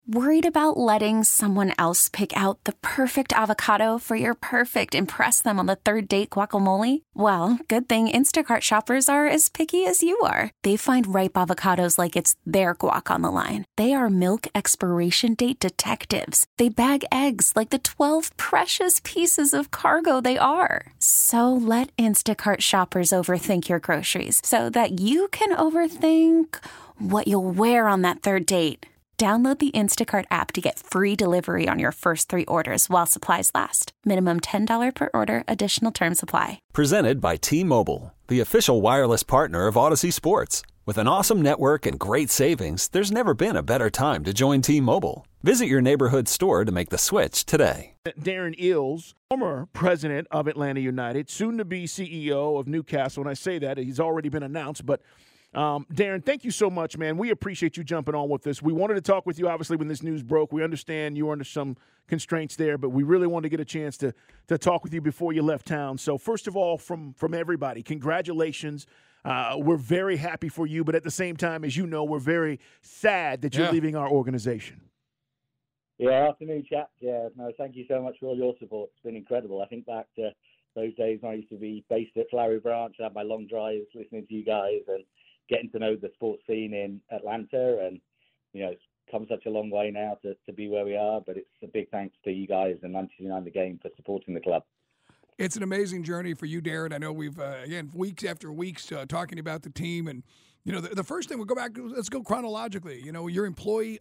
Worried about letting someone else pick out the perfect avocado for your perfect impress them on the third date guacamole? Well, good thing Instacart shoppers are as picky as you are. They find ripe avocados like it's their guac on the line. They are milk expiration date detectives. They bag eggs like the 12 precious pieces of cargo they are. So let Instacart shoppers overthink your groceries so that you can overthink what you'll wear on that third date. Download the Instacart app to get free delivery on your first 3 orders while supplies last. Minimum $10 per order. Additional terms apply. Presented by T-Mobile, the official wireless partner of Odyssey Sports. With an awesome network and great savings, there's never been a better time to join T-Mobile. Visit your neighborhood store to make the switch today. Darren Eales, former president of Atlanta United, soon to be CEO of Newcastle. And I say that, he's already been announced, but Darren, thank you so much, man. We appreciate you jumping on with us. We wanted to talk with you, obviously, when this news broke. We understand you were under some constraints there, but we really wanted to get a chance to talk with you before you left town. So first of all, from everybody, congratulations. We're very happy for you, but at the same time, as you know, we're very sad that you're leaving our organization. Yeah, afternoon, chaps. Yeah, no, thank you so much for all your support. It's been incredible. I think back to those days when I used to be based at Flowery Branch, I had my long drives listening to you guys and getting to know the sports scene in Atlanta, and it's come such a long way now to be where we are. But it's a big thanks to you guys and 99 The Game for supporting the club. It's an amazing journey for you, Darren. I know we've again weeks after weeks talking about the team, and the first thing we'll go back. Let's go chronologically. Your employee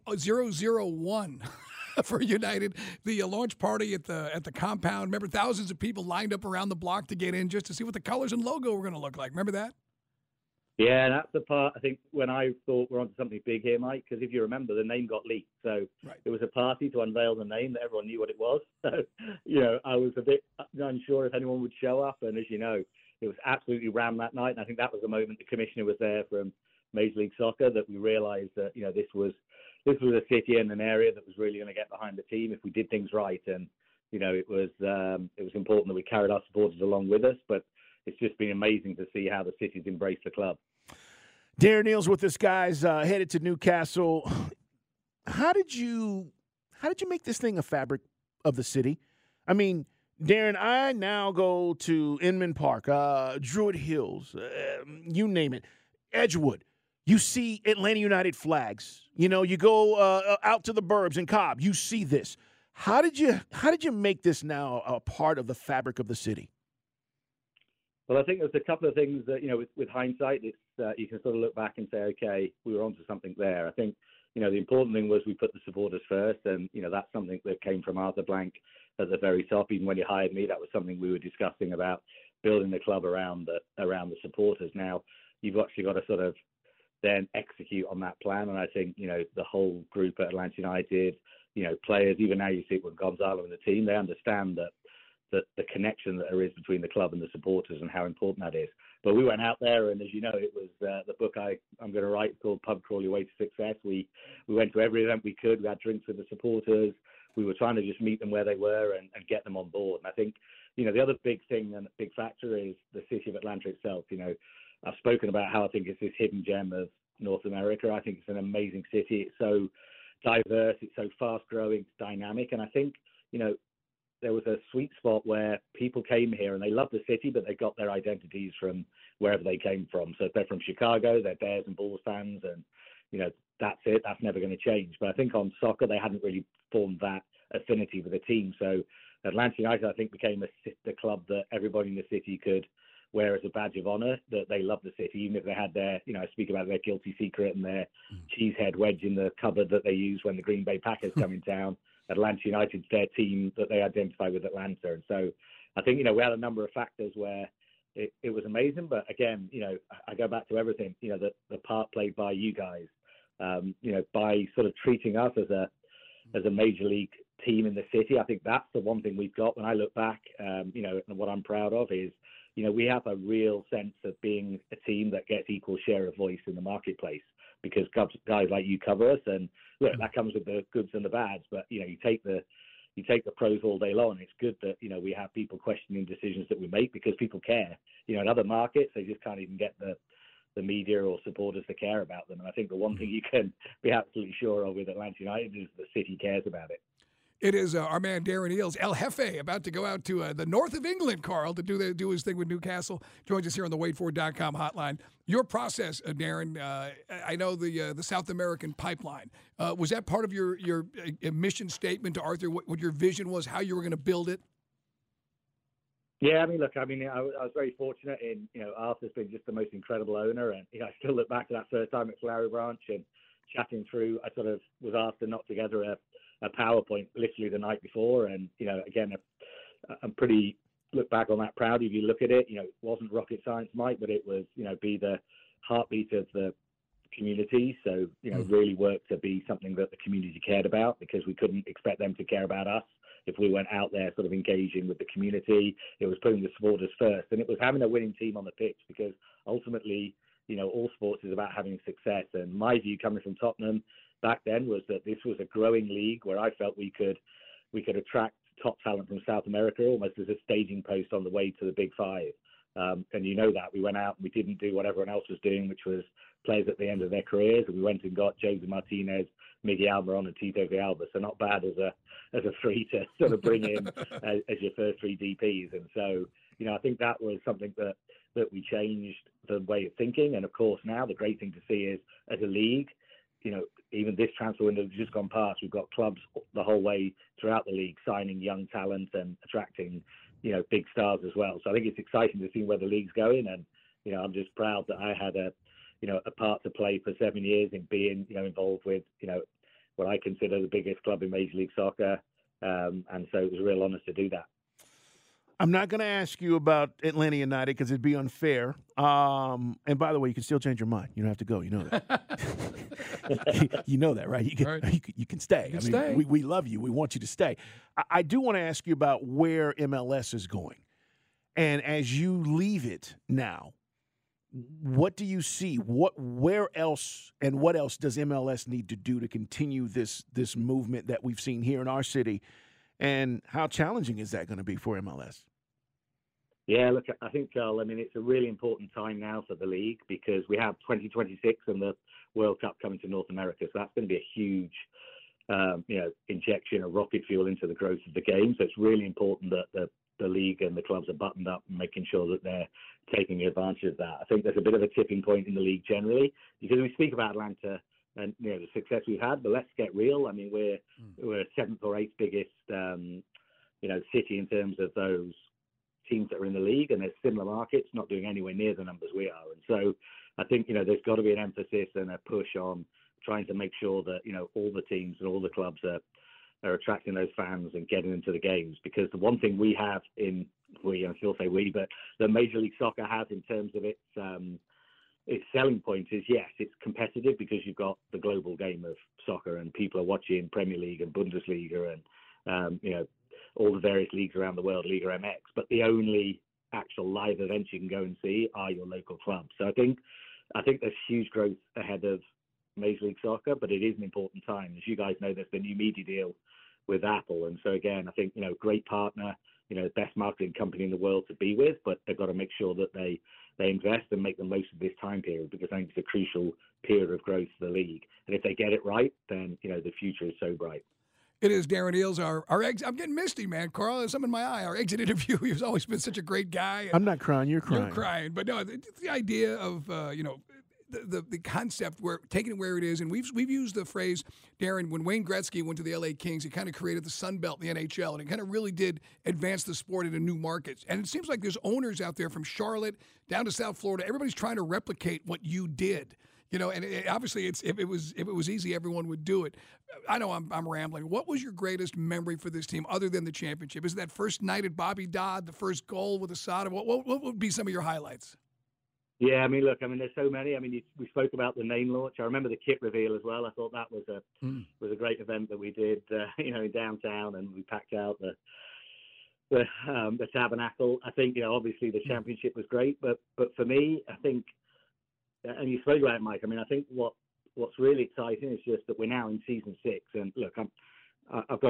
001 for United, the launch party at the compound. Remember, thousands of people lined up around the block to get in just to see what the colors and logo were going to look like. Remember that? Yeah, that's the part, I think, when I thought we're onto something big here, Mike, because if you remember, the name got leaked. So It was a party to unveil the name that everyone knew what it was. So, I was a bit unsure if anyone would show up. And as you know, it was absolutely rammed that night. And I think that was the moment the commissioner was there from Major League Soccer that we realized that, this was a city and an area that was really going to get behind the team if we did things right. And, it was important that we carried our supporters along with us. But it's just been amazing to see how the city's embraced the club. Darren Eales with us, guys, headed to Newcastle. How did you make this thing a fabric of the city? I mean, Darren, I now go to Inman Park, Druid Hills, you name it, Edgewood. You see Atlanta United flags. You go out to the burbs in Cobb. You see this. How did you make this now a part of the fabric of the city? Well, I think there's a couple of things that, with hindsight, it's you can sort of look back and say, okay, we were onto something there. I think, the important thing was we put the supporters first, and, that's something that came from Arthur Blank at the very top. Even when he hired me, that was something we were discussing about building the club around the supporters. Now, you've actually got to sort of then execute on that plan, and I think, the whole group at Atlanta United, players, even now you see it with Gonzalo and the team, they understand that the connection that there is between the club and the supporters and how important that is. But we went out there, and as you know, it was the book I'm going to write called Pub Crawl Your Way to Success. We went to every event we could. We had drinks with the supporters. We were trying to just meet them where they were and get them on board. And I think, the other big thing and big factor is the city of Atlanta itself. I've spoken about how I think it's this hidden gem of North America. I think it's an amazing city. It's so diverse. It's so fast-growing. It's dynamic. And I think, there was a sweet spot where people came here and they loved the city, but they got their identities from wherever they came from. So if they're from Chicago, they're Bears and Bulls fans, and, that's it. That's never going to change. But I think on soccer, they hadn't really formed that affinity with the team. So Atlanta United, I think, became the club that everybody in the city could wear as a badge of honor, that they love the city, even if they had their, I speak about their guilty secret and their cheesehead wedge in the cupboard that they use when the Green Bay Packers come in town. Atlanta United's their team that they identify with Atlanta. And so I think, we had a number of factors where it was amazing. But again, I go back to everything, the part played by you guys, by sort of treating us as a major league team in the city. I think that's the one thing we've got when I look back, and what I'm proud of is, we have a real sense of being a team that gets equal share of voice in the marketplace, because guys like you cover us, and look, that comes with the goods and the bads. But you take the pros all day long. It's good that we have people questioning decisions that we make, because people care. In other markets, they just can't even get the media or supporters to care about them. And I think the one thing you can be absolutely sure of with Atlanta United is the city cares about it. It is our man Darren Eales, El Jefe, about to go out to the north of England, Carl, to do his thing with Newcastle. Joins us here on the WadeFord.com hotline. Your process, Darren, I know the South American pipeline. Was that part of your mission statement to Arthur, what your vision was, how you were going to build it? Yeah, I mean, look, I was very fortunate in, Arthur's been just the most incredible owner. And, I still look back to that first time at Flowery Branch and chatting through, I sort of was asked to knock together a PowerPoint literally the night before. And, again, I'm pretty look back on that proud. If you look at it, it wasn't rocket science, Mike, but it was, be the heartbeat of the community. So, really worked to be something that the community cared about, because we couldn't expect them to care about us if we went out there sort of engaging with the community. It was putting the supporters first, and it was having a winning team on the pitch, because ultimately, all sports is about having success. And my view coming from Tottenham back then was that this was a growing league where I felt we could attract top talent from South America almost as a staging post on the way to the Big Five. And that we went out and we didn't do what everyone else was doing, which was players at the end of their careers. And we went and got Jose Martinez, Miguel Almiron, and Tito Villalba. So not bad as a three to sort of bring in as your first three DPs. And so, I think that was something that we changed the way of thinking. And of course, now the great thing to see is as a league, even this transfer window that's just gone past, we've got clubs the whole way throughout the league signing young talent and attracting, big stars as well. So I think it's exciting to see where the league's going. And, I'm just proud that I had a part to play for 7 years in being, involved with, what I consider the biggest club in Major League Soccer. And so it was a real honor to do that. I'm not going to ask you about Atlanta United because it'd be unfair. And by the way, you can still change your mind. You don't have to go. You know that. You know that, right? You can stay. Stay. We love you. We want you to stay. I do want to ask you about where MLS is going. And as you leave it now, what do you see? Where else and what else does MLS need to do to continue this movement that we've seen here in our city? And how challenging is that going to be for MLS? Yeah, look, I think, Carl, it's a really important time now for the league, because we have 2026 and the World Cup coming to North America. So that's going to be a huge, injection of rocket fuel into the growth of the game. So it's really important that the league and the clubs are buttoned up and making sure that they're taking advantage of that. I think there's a bit of a tipping point in the league generally, because we speak about Atlanta and the success we've had, but let's get real. I mean, we're seventh or eighth biggest city in terms of those teams that are in the league, and there's similar markets not doing anywhere near the numbers we are. And so I think there's got to be an emphasis and a push on trying to make sure that all the teams and all the clubs are attracting those fans and getting into the games, because the one thing we have I still say we, but the Major League Soccer has in terms of its selling point is, yes, it's competitive because you've got the global game of soccer and people are watching Premier League and Bundesliga and, all the various leagues around the world, Liga MX. But the only actual live events you can go and see are your local clubs. So I think there's huge growth ahead of Major League Soccer, but it is an important time. As you guys know, there's the new media deal with Apple. And so, again, I think, great partner, best marketing company in the world to be with, but they've got to make sure that they invest and make the most of this time period, because I think it's a crucial period of growth for the league. And if they get it right, then, the future is so bright. It is Darren Eales, our exit. I'm getting misty, man. Carl, there's something in my eye. Our exit interview, he's always been such a great guy. I'm not crying. You're crying. You're crying. But no, the idea of, the concept, where taking it where it is, and we've used the phrase, Darren, when Wayne Gretzky went to the LA Kings, he kind of created the Sun Belt, the NHL, and it kind of really did advance the sport into new markets. And it seems like there's owners out there from Charlotte down to South Florida. Everybody's trying to replicate what you did. And obviously, if it was easy, everyone would do it. I know I'm rambling. What was your greatest memory for this team, other than the championship? Is it that first night at Bobby Dodd, the first goal with Asada? What would be some of your highlights? Yeah, there's so many. We spoke about the name launch. I remember the kit reveal as well. I thought that was a great event that we did, in downtown, and we packed out the Tabernacle. I think, obviously the championship was great, but for me, I think, and you spoke about it, Mike. I think what's really exciting is just that we're now in season 6, and look, I've got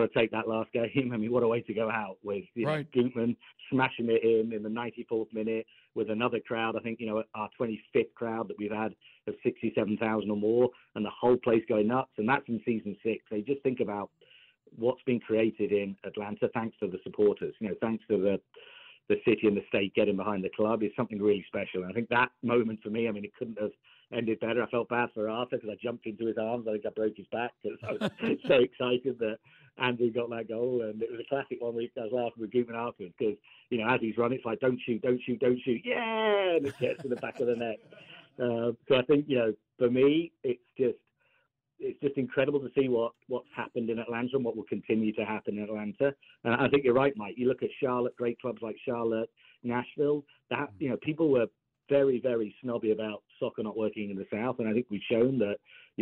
to take that last game. I mean, what a way to go out with Right. Gutman smashing it in the 94th minute with another crowd. I think, our 25th crowd that we've had of 67,000 or more, and the whole place going nuts. And that's in season 6. So you just think about what's been created in Atlanta thanks to the supporters, thanks to the city and the state getting behind the club is something really special. And I think that moment for me, I mean, it couldn't have ended better. I felt bad for Arthur because I jumped into his arms. I think I broke his back because I was so excited that Andrew got that goal. And it was a classic one where I was laughing with Gutman afterwards because, as he's run, it's like, don't shoot, don't shoot, don't shoot. Yeah! And it gets to the back of the net. So I think, for me, it's just incredible to see what's happened in Atlanta and what will continue to happen in Atlanta. I think you're right, Mike. You look at Charlotte, great clubs like Charlotte, Nashville, that, people were very, very snobby about soccer not working in the South. And I think we've shown that,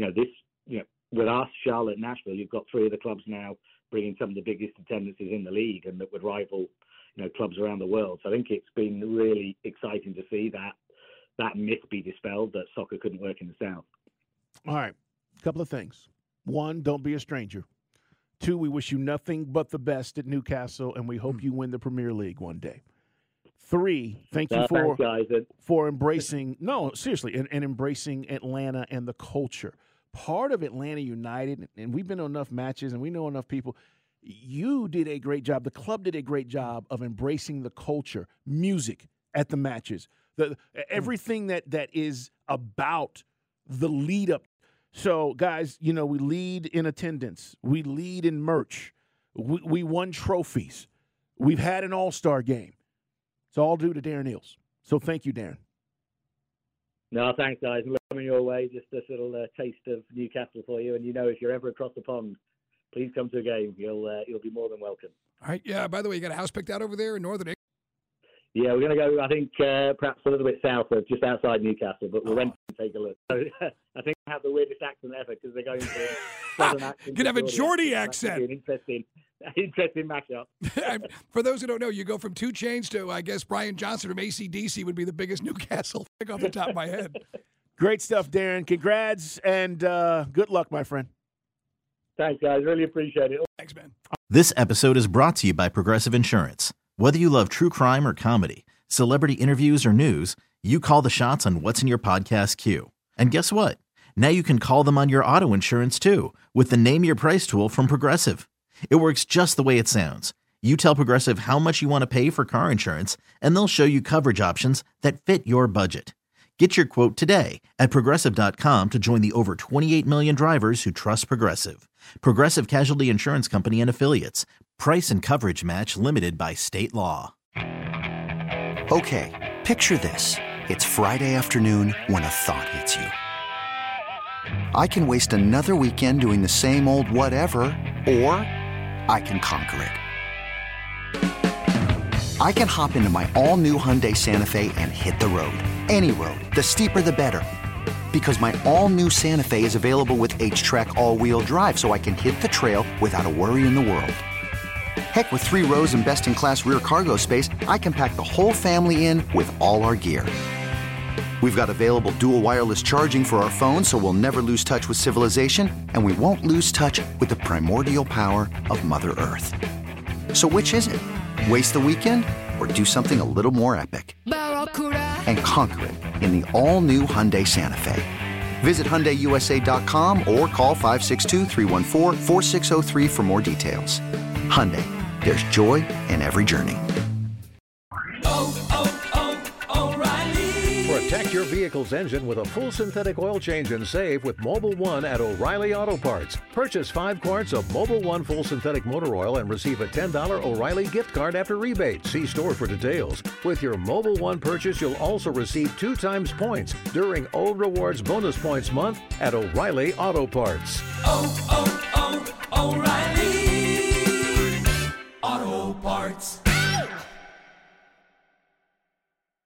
with us, Charlotte, Nashville, you've got 3 of the clubs now bringing some of the biggest attendances in the league and that would rival, clubs around the world. So I think it's been really exciting to see that myth be dispelled that soccer couldn't work in the South. All right. Couple of things. 1, don't be a stranger. 2, we wish you nothing but the best at Newcastle, and we hope you win the Premier League one day. 3, thank you for embracing – no, seriously, and embracing Atlanta and the culture. Part of Atlanta United, and we've been to enough matches and we know enough people, you did a great job. The club did a great job of embracing the culture, music at the matches, everything that is about the lead up. So, guys, we lead in attendance. We lead in merch. We won trophies. We've had an all-star game. It's all due to Darren Eales. So thank you, Darren. No, thanks, guys. Coming your way, just a little taste of Newcastle for you. And, if you're ever across the pond, please come to a game. You'll be more than welcome. All right. Yeah, by the way, you got a house picked out over there in Northern England? Yeah, we're going to go, I think, perhaps a little bit south of just outside Newcastle, but we'll went to take a look. So, I think I have the weirdest accent ever because they're going for southern accent. You could have a Geordie accent. An interesting matchup. For those who don't know, you go from 2 Chainz to, I guess, Brian Johnson from AC/DC would be the biggest Newcastle pick off the top of my head. Great stuff, Darren. Congrats, and good luck, my friend. Thanks, guys. Really appreciate it. Thanks, man. This episode is brought to you by Progressive Insurance. Whether you love true crime or comedy, celebrity interviews or news, you call the shots on what's in your podcast queue. And guess what? Now you can call them on your auto insurance, too, with the Name Your Price tool from Progressive. It works just the way it sounds. You tell Progressive how much you want to pay for car insurance, and they'll show you coverage options that fit your budget. Get your quote today at Progressive.com to join the over 28 million drivers who trust Progressive. Progressive Casualty Insurance Company and Affiliates. Price and coverage match limited by state law. Okay, picture this. It's Friday afternoon when a thought hits you. I can waste another weekend doing the same old whatever, or I can conquer it. I can hop into my all-new Hyundai Santa Fe and hit the road. Any road. The steeper, the better. Because my all-new Santa Fe is available with H-Track all-wheel drive, so I can hit the trail without a worry in the world. Heck, with 3 rows and best-in-class rear cargo space, I can pack the whole family in with all our gear. We've got available dual wireless charging for our phones, so we'll never lose touch with civilization, and we won't lose touch with the primordial power of Mother Earth. So which is it? Waste the weekend or do something a little more epic? And conquer it in the all-new Hyundai Santa Fe. Visit HyundaiUSA.com or call 562-314-4603 for more details. Hyundai, there's joy in every journey. Protect your vehicle's engine with a full synthetic oil change and save with Mobil 1 at O'Reilly Auto Parts. Purchase 5 quarts of Mobil 1 full synthetic motor oil and receive a $10 O'Reilly gift card after rebate. See store for details. With your Mobil 1 purchase, you'll also receive 2 times points during O Rewards Bonus Points Month at O'Reilly Auto Parts. O'Reilly.